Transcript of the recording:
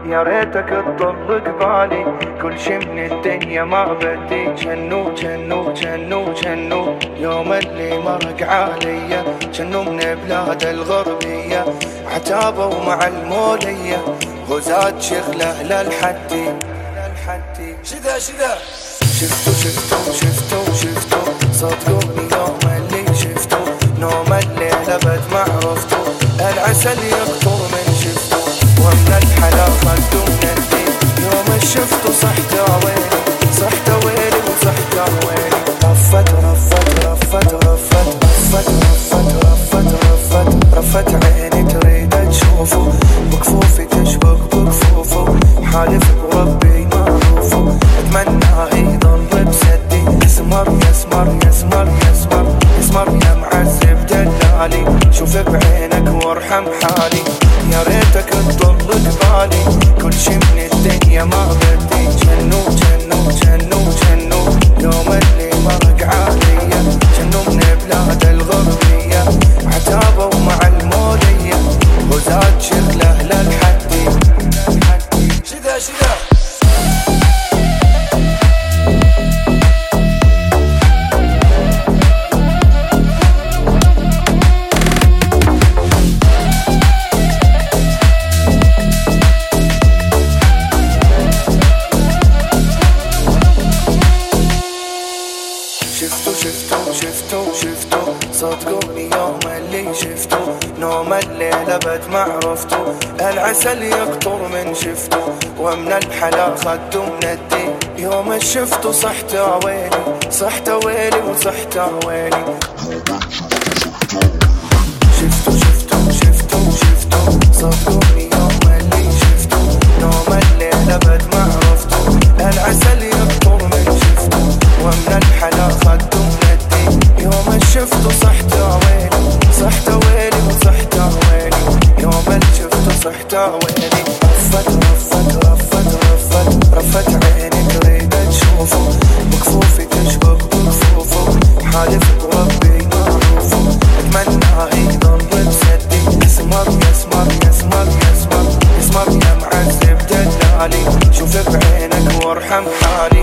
يا ريتك تضل قبالي، كل شي من الدنيا ما بدي. جنو جنو جنو جنو يوم اللي مرق عليا، جنو من بلاد الغربية عتابوا مع المولية، غزات شغله للحدي. شذا شذا شفتو صدقوني يوم اللي شفتو، نوم الليلة بد ما عرفتو، العسل يقطر من شفتو، ومن الحلا خدو من الدين. يوم شفتو صحت ويلي صحت ويلي وصحت ويلي، رفت رفت رفت رفت رفت رفت رفت رفت عيني تريد تشوفو، بكفوفي تشبك بكفوفو، حالف وربي معروفو، اتمنى يضل بسدي. يسمر يسمر يسمر يسمر يسمر يا معذب دلالي، شوف بعينك وارحم حالي، يا ريتك تضل قبالي، كل شي من الدنيا ما بدي. جنو جنو جنو جنو يوم اللي مرق عليا، جنو من بلاد الغربية عتابوا مع المولية، غزات شغله للحدي. شذا شذا شفتو صدقوني يوم اللي شفتو، نوم الليلة بد ما عرفتو، العسل يقطر من شفتو، ومن الحلا خدو من الدين. يوم شفتو صحت ويلي صحت ويلي وصحت ويلي. شفتو صدقوني يوم اللي شفتو، نوم الليلة بد ما عرفتو، العسل يقطر من شفتو، ومن الحلا خدو من الدين. يوم شفتو صحت ويلي صحت ويلي وصحت ويلي، يوم شفتو صحت ويلي، رفت رفت رفت رفت رفت عيني تريد تشوفو، بكفوفي تشبك بكفوفو، حالف وربي معروفو، اتمنى يضل بسدي. يسمر يسمر يسمر يسمر يسمر يا معذب دلالي، شوف بعينك وارحم حالي.